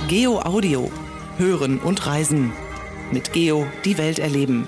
Geo Audio. Hören und reisen. Mit Geo die Welt erleben.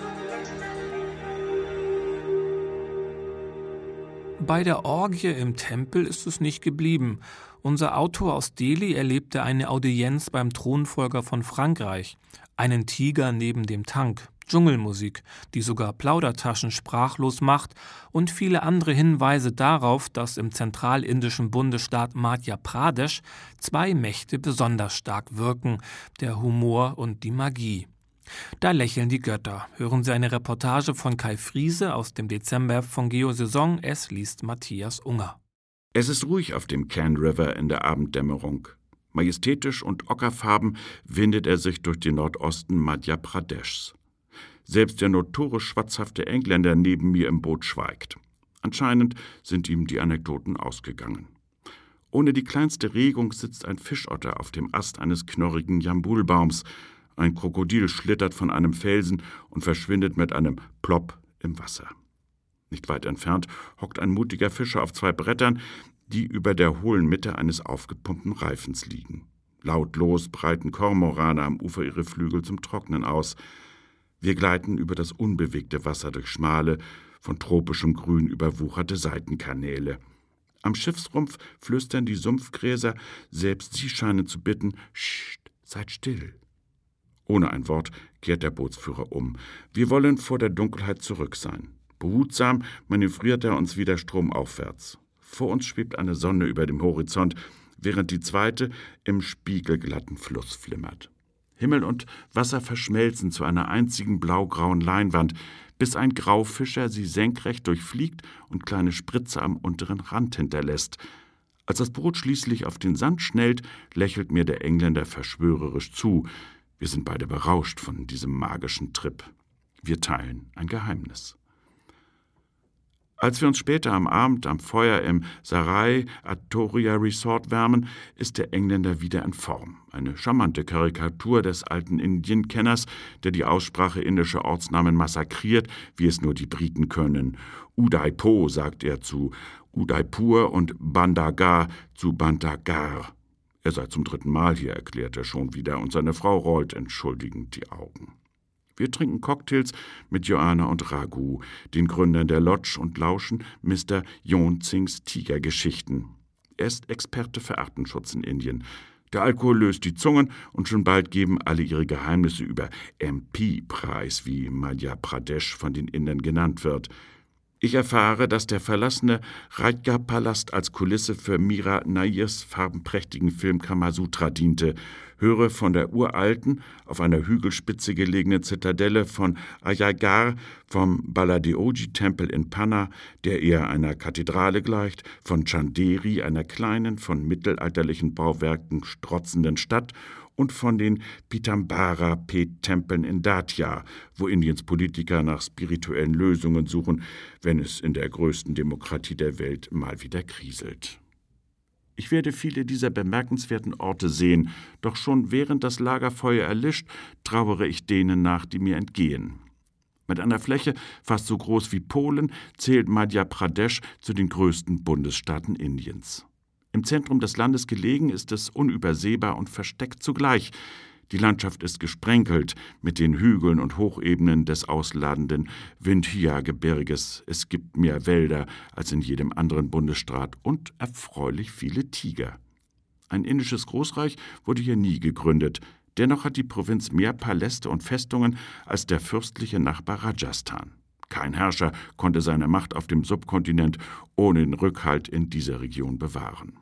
Bei der Orgie im Tempel ist es nicht geblieben. Unser Autor aus Delhi erlebte eine Audienz beim Thronfolger von Frankreich. Einen Tiger neben dem Tank, Dschungelmusik, die sogar Plaudertaschen sprachlos macht und viele andere Hinweise darauf, dass im zentralindischen Bundesstaat Madhya Pradesh zwei Mächte besonders stark wirken, der Humor und die Magie. Da lächeln die Götter. Hören Sie eine Reportage von Kai Friese aus dem Dezember von Geo Saison. Es liest Matthias Unger. Es ist ruhig auf dem Can River in der Abenddämmerung. Majestätisch und ockerfarben windet er sich durch den Nordosten Madhya Pradeshs. Selbst der notorisch schwatzhafte Engländer neben mir im Boot schweigt. Anscheinend sind ihm die Anekdoten ausgegangen. Ohne die kleinste Regung sitzt ein Fischotter auf dem Ast eines knorrigen Jambulbaums. Ein Krokodil schlittert von einem Felsen und verschwindet mit einem Plopp im Wasser. Nicht weit entfernt hockt ein mutiger Fischer auf zwei Brettern, die über der hohlen Mitte eines aufgepumpten Reifens liegen. Lautlos breiten Kormorane am Ufer ihre Flügel zum Trocknen aus. Wir gleiten über das unbewegte Wasser durch schmale, von tropischem Grün überwucherte Seitenkanäle. Am Schiffsrumpf flüstern die Sumpfgräser, selbst sie scheinen zu bitten, »Scht, seid still!« Ohne ein Wort kehrt der Bootsführer um. Wir wollen vor der Dunkelheit zurück sein. Behutsam manövriert er uns wieder stromaufwärts. Vor uns schwebt eine Sonne über dem Horizont, während die zweite im spiegelglatten Fluss flimmert. Himmel und Wasser verschmelzen zu einer einzigen blaugrauen Leinwand, bis ein Graufischer sie senkrecht durchfliegt und kleine Spritze am unteren Rand hinterlässt. Als das Boot schließlich auf den Sand schnellt, lächelt mir der Engländer verschwörerisch zu. Wir sind beide berauscht von diesem magischen Trip. Wir teilen ein Geheimnis. Als wir uns später am Abend am Feuer im Sarai Atoria Resort wärmen, ist der Engländer wieder in Form. Eine charmante Karikatur des alten Indienkenners, der die Aussprache indischer Ortsnamen massakriert, wie es nur die Briten können. Udaipur sagt er zu Udaipur und Bandhagar zu Bandhagar. Er sei zum 3. Mal hier, erklärt er schon wieder, und seine Frau rollt entschuldigend die Augen. Wir trinken Cocktails mit Joanna und Raghu, den Gründern der Lodge, und lauschen Mr. Yonzings Tigergeschichten. Er ist Experte für Artenschutz in Indien. Der Alkohol löst die Zungen und schon bald geben alle ihre Geheimnisse über MP preis, wie Madhya Pradesh von den Indern genannt wird. Ich erfahre, dass der verlassene Rajya-Palast als Kulisse für Mira Nairs farbenprächtigen Film Kamasutra diente, höre von der uralten, auf einer Hügelspitze gelegenen Zitadelle von Ayagar, vom Baladeoji-Tempel in Panna, der eher einer Kathedrale gleicht, von Chanderi, einer kleinen, von mittelalterlichen Bauwerken strotzenden Stadt, und von den Pitambara-Pet-Tempeln in Datia, wo Indiens Politiker nach spirituellen Lösungen suchen, wenn es in der größten Demokratie der Welt mal wieder kriselt. Ich werde viele dieser bemerkenswerten Orte sehen, doch schon während das Lagerfeuer erlischt, trauere ich denen nach, die mir entgehen. Mit einer Fläche fast so groß wie Polen zählt Madhya Pradesh zu den größten Bundesstaaten Indiens. Im Zentrum des Landes gelegen ist es unübersehbar und versteckt zugleich. Die Landschaft ist gesprenkelt mit den Hügeln und Hochebenen des ausladenden Vindhya-Gebirges. Es gibt mehr Wälder als in jedem anderen Bundesstaat und erfreulich viele Tiger. Ein indisches Großreich wurde hier nie gegründet. Dennoch hat die Provinz mehr Paläste und Festungen als der fürstliche Nachbar Rajasthan. Kein Herrscher konnte seine Macht auf dem Subkontinent ohne den Rückhalt in dieser Region bewahren.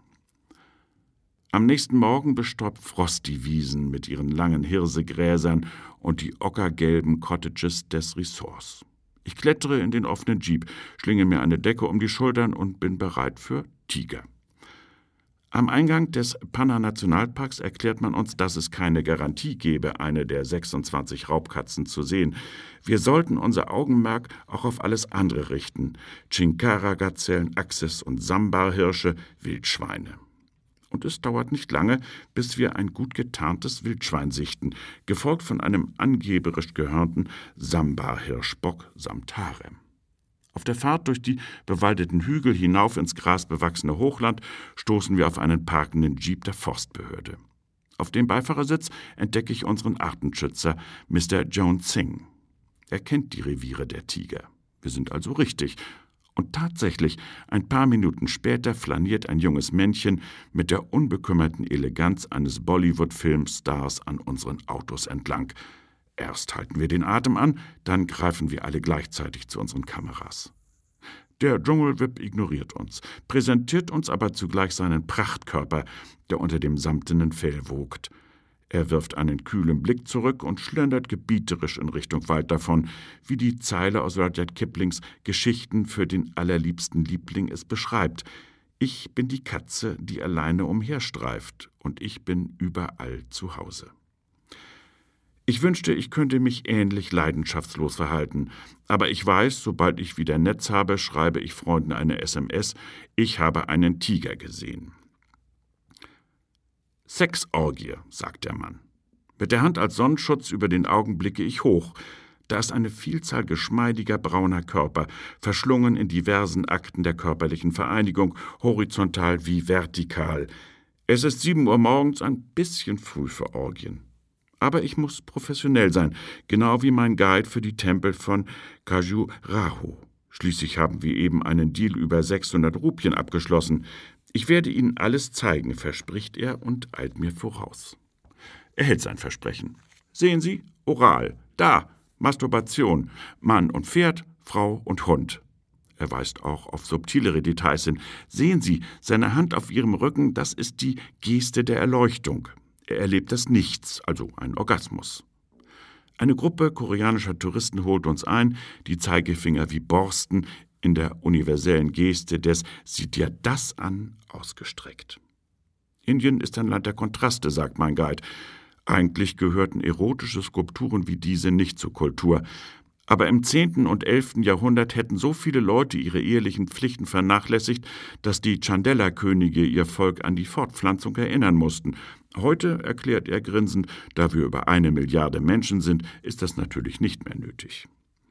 Am nächsten Morgen bestäubt Frost die Wiesen mit ihren langen Hirsegräsern und die ockergelben Cottages des Resorts. Ich klettere in den offenen Jeep, schlinge mir eine Decke um die Schultern und bin bereit für Tiger. Am Eingang des Panna-Nationalparks erklärt man uns, dass es keine Garantie gebe, eine der 26 Raubkatzen zu sehen. Wir sollten unser Augenmerk auch auf alles andere richten: Chinkara-Gazellen, Axis- und Sambar-Hirsche, Wildschweine. Und es dauert nicht lange, bis wir ein gut getarntes Wildschwein sichten, gefolgt von einem angeberisch gehörnten Sambar-Hirschbock samt Harem. Auf der Fahrt durch die bewaldeten Hügel hinauf ins grasbewachsene Hochland stoßen wir auf einen parkenden Jeep der Forstbehörde. Auf dem Beifahrersitz entdecke ich unseren Artenschützer, Mr. Joan Singh. Er kennt die Reviere der Tiger. Wir sind also richtig. Und tatsächlich, ein paar Minuten später flaniert ein junges Männchen mit der unbekümmerten Eleganz eines Bollywood-Filmstars an unseren Autos entlang. Erst halten wir den Atem an, dann greifen wir alle gleichzeitig zu unseren Kameras. Der Dschungelwip ignoriert uns, präsentiert uns aber zugleich seinen Prachtkörper, der unter dem samtenen Fell wogt. Er wirft einen kühlen Blick zurück und schlendert gebieterisch in Richtung Wald davon, wie die Zeile aus Rudyard Kiplings Geschichten für den allerliebsten Liebling es beschreibt. Ich bin die Katze, die alleine umherstreift, und ich bin überall zu Hause. Ich wünschte, ich könnte mich ähnlich leidenschaftslos verhalten, aber ich weiß, sobald ich wieder Netz habe, schreibe ich Freunden eine SMS, ich habe einen Tiger gesehen. Sexorgie, sagt der Mann. Mit der Hand als Sonnenschutz über den Augen blicke ich hoch. Da ist eine Vielzahl geschmeidiger brauner Körper, verschlungen in diversen Akten der körperlichen Vereinigung, horizontal wie vertikal. Es ist 7 Uhr morgens, ein bisschen früh für Orgien. Aber ich muss professionell sein, genau wie mein Guide für die Tempel von Khajuraho. Schließlich haben wir eben einen Deal über 600 Rupien abgeschlossen. Ich werde Ihnen alles zeigen, verspricht er und eilt mir voraus. Er hält sein Versprechen. Sehen Sie, oral, da, Masturbation, Mann und Pferd, Frau und Hund. Er weist auch auf subtilere Details hin. Sehen Sie, seine Hand auf Ihrem Rücken, das ist die Geste der Erleuchtung. Er erlebt das Nichts, also ein Orgasmus. Eine Gruppe koreanischer Touristen holt uns ein, die Zeigefinger wie Borsten, in der universellen Geste des »Sieh dir das an« ausgestreckt. Indien ist ein Land der Kontraste, sagt mein Guide. Eigentlich gehörten erotische Skulpturen wie diese nicht zur Kultur. Aber im 10. und 11. Jahrhundert hätten so viele Leute ihre ehelichen Pflichten vernachlässigt, dass die Chandela-Könige ihr Volk an die Fortpflanzung erinnern mussten. Heute, erklärt er grinsend, da wir über 1 Milliarde Menschen sind, ist das natürlich nicht mehr nötig.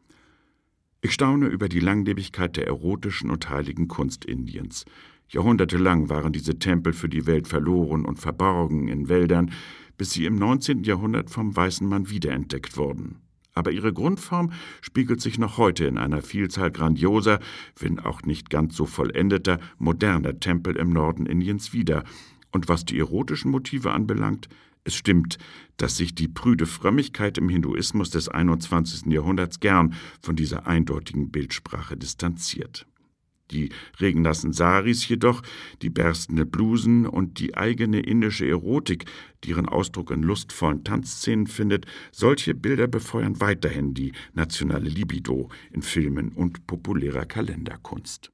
Ich staune über die Langlebigkeit der erotischen und heiligen Kunst Indiens. Jahrhundertelang waren diese Tempel für die Welt verloren und verborgen in Wäldern, bis sie im 19. Jahrhundert vom weißen Mann wiederentdeckt wurden. Aber ihre Grundform spiegelt sich noch heute in einer Vielzahl grandioser, wenn auch nicht ganz so vollendeter, moderner Tempel im Norden Indiens wider. Und was die erotischen Motive anbelangt, es stimmt, dass sich die prüde Frömmigkeit im Hinduismus des 21. Jahrhunderts gern von dieser eindeutigen Bildsprache distanziert. Die regennassen Saris jedoch, die berstende Blusen und die eigene indische Erotik, die ihren Ausdruck in lustvollen Tanzszenen findet, solche Bilder befeuern weiterhin die nationale Libido in Filmen und populärer Kalenderkunst.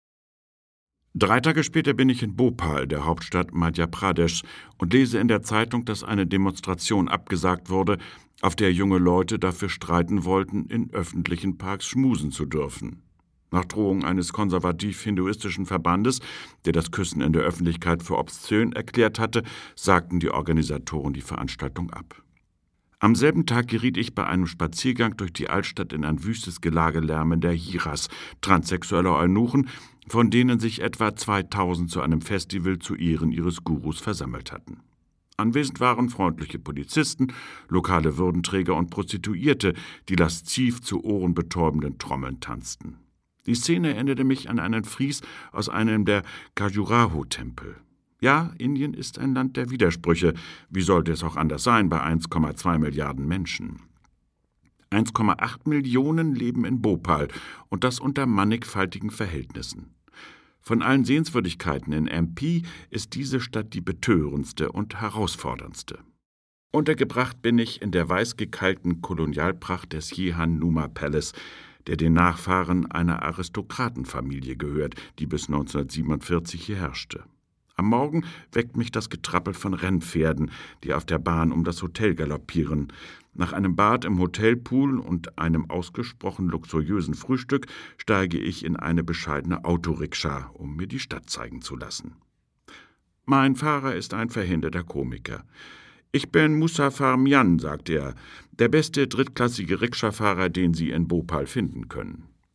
3 Tage später bin ich in Bhopal, der Hauptstadt Madhya Pradesh, und lese in der Zeitung, dass eine Demonstration abgesagt wurde, auf der junge Leute dafür streiten wollten, in öffentlichen Parks schmusen zu dürfen. Nach Drohung eines konservativ-hinduistischen Verbandes, der das Küssen in der Öffentlichkeit für obszön erklärt hatte, sagten die Organisatoren die Veranstaltung ab. Am selben Tag geriet ich bei einem Spaziergang durch die Altstadt in ein wüstes Gelage lärmender Hiras, transsexueller Eunuchen, von denen sich etwa 2000 zu einem Festival zu Ehren ihres Gurus versammelt hatten. Anwesend waren freundliche Polizisten, lokale Würdenträger und Prostituierte, die lasziv zu ohrenbetäubenden Trommeln tanzten. Die Szene erinnerte mich an einen Fries aus einem der Khajuraho-Tempel. Ja, Indien ist ein Land der Widersprüche. Wie sollte es auch anders sein bei 1,2 Milliarden Menschen? 1,8 Millionen leben in Bhopal und das unter mannigfaltigen Verhältnissen. Von allen Sehenswürdigkeiten in MP ist diese Stadt die betörendste und herausforderndste. Untergebracht bin ich in der weißgekalkten Kolonialpracht des Jehan Numa Palace, der den Nachfahren einer Aristokratenfamilie gehört, die bis 1947 hier herrschte. Am Morgen weckt mich das Getrappel von Rennpferden, die auf der Bahn um das Hotel galoppieren. Nach einem Bad im Hotelpool und einem ausgesprochen luxuriösen Frühstück steige ich in eine bescheidene Autorikscha, um mir die Stadt zeigen zu lassen. Mein Fahrer ist ein verhinderter Komiker. »Ich bin Musaffar Mian«, sagt er, »der beste drittklassige Rikscha-Fahrer, den Sie in Bhopal finden können.«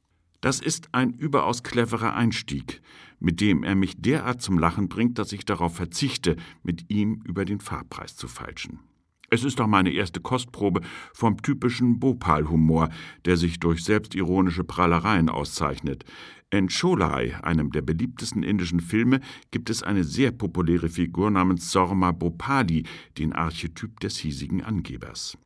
Das ist ein überaus cleverer Einstieg, mit dem er mich derart zum Lachen bringt, dass ich darauf verzichte, mit ihm über den Fahrpreis zu feilschen. Es ist auch meine erste Kostprobe vom typischen Bhopal-Humor, der sich durch selbstironische Prahlereien auszeichnet. In Cholai, einem der beliebtesten indischen Filme, gibt es eine sehr populäre Figur namens Sorma Bhopali, den Archetyp des hiesigen Angebers.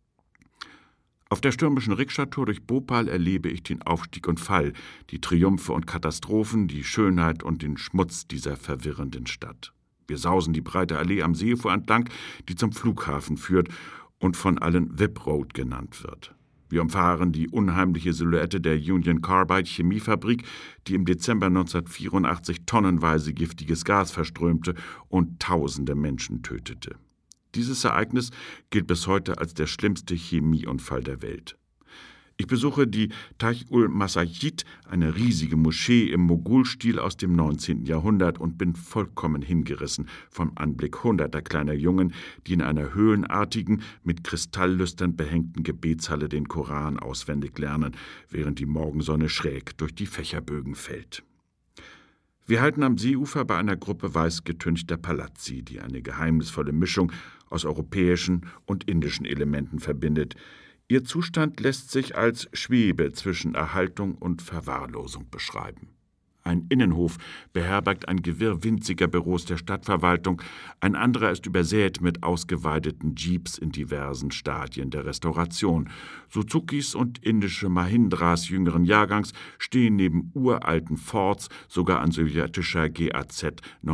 Auf der stürmischen Rikscha-Tour durch Bhopal erlebe ich den Aufstieg und Fall, die Triumphe und Katastrophen, die Schönheit und den Schmutz dieser verwirrenden Stadt. Wir sausen die breite Allee am Seeufer entlang, die zum Flughafen führt und von allen Whip Road genannt wird. Wir umfahren die unheimliche Silhouette der Union Carbide Chemiefabrik, die im Dezember 1984 tonnenweise giftiges Gas verströmte und tausende Menschen tötete. Dieses Ereignis gilt bis heute als der schlimmste Chemieunfall der Welt. Ich besuche die Taj-ul-Masajid, eine riesige Moschee im Mogulstil aus dem 19. Jahrhundert und bin vollkommen hingerissen vom Anblick hunderter kleiner Jungen, die in einer höhlenartigen, mit Kristalllüstern behängten Gebetshalle den Koran auswendig lernen, während die Morgensonne schräg durch die Fächerbögen fällt. Wir halten am Seeufer bei einer Gruppe weiß getünchter Palazzi, die eine geheimnisvolle Mischung aus europäischen und indischen Elementen verbindet. Ihr Zustand lässt sich als Schwebe zwischen Erhaltung und Verwahrlosung beschreiben. Ein Innenhof beherbergt ein Gewirr winziger Büros der Stadtverwaltung, ein anderer ist übersät mit ausgeweideten Jeeps in diversen Stadien der Restauration. Suzukis und indische Mahindras jüngeren Jahrgangs stehen neben uralten Fords, sogar ein sowjetischer GAZ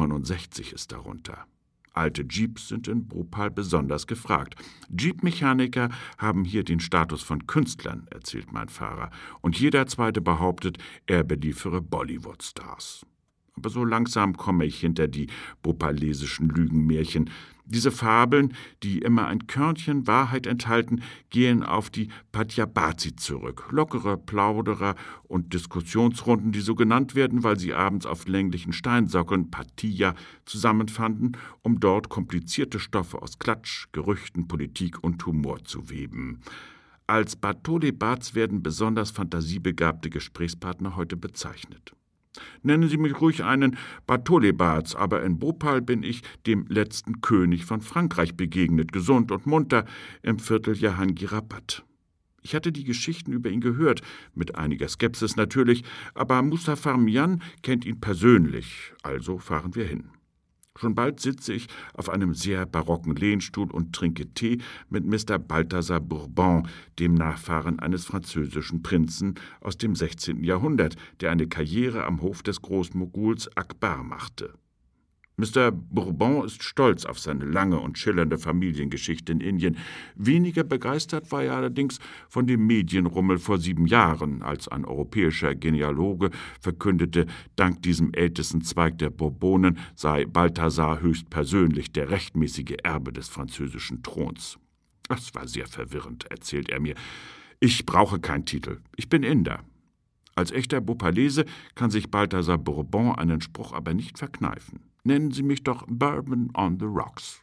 69 ist darunter. Alte Jeeps sind in Bhopal besonders gefragt. Jeep-Mechaniker haben hier den Status von Künstlern, erzählt mein Fahrer, und jeder Zweite behauptet, er beliefere Bollywood-Stars. Aber so langsam komme ich hinter die bhopalesischen Lügenmärchen. Diese Fabeln, die immer ein Körnchen Wahrheit enthalten, gehen auf die Patjabazi zurück. Lockere Plauderer und Diskussionsrunden, die so genannt werden, weil sie abends auf länglichen Steinsockeln, Patiya, zusammenfanden, um dort komplizierte Stoffe aus Klatsch, Gerüchten, Politik und Humor zu weben. Als Batole-Bats werden besonders fantasiebegabte Gesprächspartner heute bezeichnet. Nennen Sie mich ruhig einen Batole-Bats, aber in Bhopal bin ich dem letzten König von Frankreich begegnet, gesund und munter, im Viertel Jahangirabat. Ich hatte die Geschichten über ihn gehört, mit einiger Skepsis natürlich, aber Mustapha Mian kennt ihn persönlich, also fahren wir hin. Schon bald sitze ich auf einem sehr barocken Lehnstuhl und trinke Tee mit Mr. Balthasar Bourbon, dem Nachfahren eines französischen Prinzen aus dem 16. Jahrhundert, der eine Karriere am Hof des Großmoguls Akbar machte. Mr. Bourbon ist stolz auf seine lange und schillernde Familiengeschichte in Indien. Weniger begeistert war er allerdings von dem Medienrummel vor 7 Jahren, als ein europäischer Genealoge verkündete, dank diesem ältesten Zweig der Bourbonen sei Balthasar höchstpersönlich der rechtmäßige Erbe des französischen Throns. Das war sehr verwirrend, erzählt er mir. Ich brauche keinen Titel, ich bin Inder. Als echter Bhopalese kann sich Balthasar Bourbon einen Spruch aber nicht verkneifen. Nennen Sie mich doch Bourbon on the Rocks.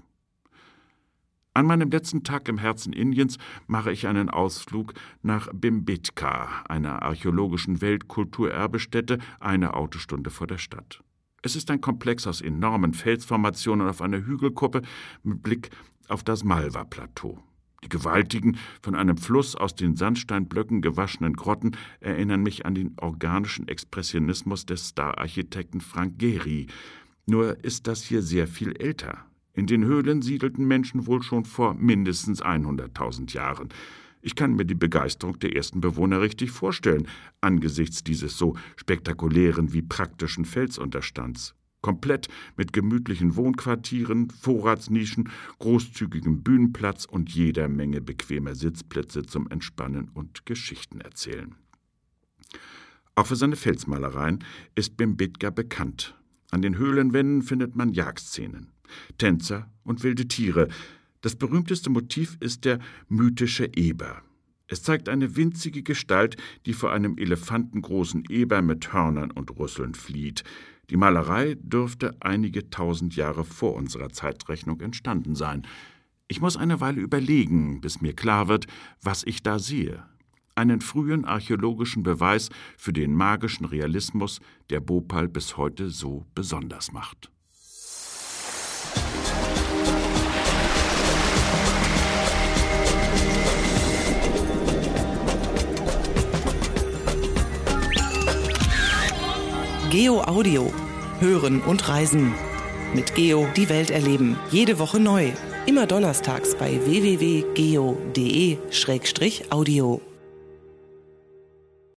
An meinem letzten Tag im Herzen Indiens mache ich einen Ausflug nach Bhimbetka, einer archäologischen Weltkulturerbestätte, eine Autostunde vor der Stadt. Es ist ein Komplex aus enormen Felsformationen auf einer Hügelkuppe mit Blick auf das Malwa-Plateau. Die gewaltigen, von einem Fluss aus den Sandsteinblöcken gewaschenen Grotten erinnern mich an den organischen Expressionismus des Star-Architekten Frank Gehry. Nur ist das hier sehr viel älter. In den Höhlen siedelten Menschen wohl schon vor mindestens 100.000 Jahren. Ich kann mir die Begeisterung der ersten Bewohner richtig vorstellen, angesichts dieses so spektakulären wie praktischen Felsunterstands. Komplett mit gemütlichen Wohnquartieren, Vorratsnischen, großzügigem Bühnenplatz und jeder Menge bequemer Sitzplätze zum Entspannen und Geschichten erzählen. Auch für seine Felsmalereien ist Bhimbetka bekannt. An den Höhlenwänden findet man Jagdszenen, Tänzer und wilde Tiere. Das berühmteste Motiv ist der mythische Eber. Es zeigt eine winzige Gestalt, die vor einem elefantengroßen Eber mit Hörnern und Rüsseln flieht. Die Malerei dürfte einige tausend Jahre vor unserer Zeitrechnung entstanden sein. Ich muss eine Weile überlegen, bis mir klar wird, was ich da sehe. einen frühen archäologischen Beweis für den magischen Realismus, der Bhopal bis heute so besonders macht. Geo Audio. Hören und reisen. Mit Geo die Welt erleben. Jede Woche neu. Immer donnerstags bei www.geo.de/audio.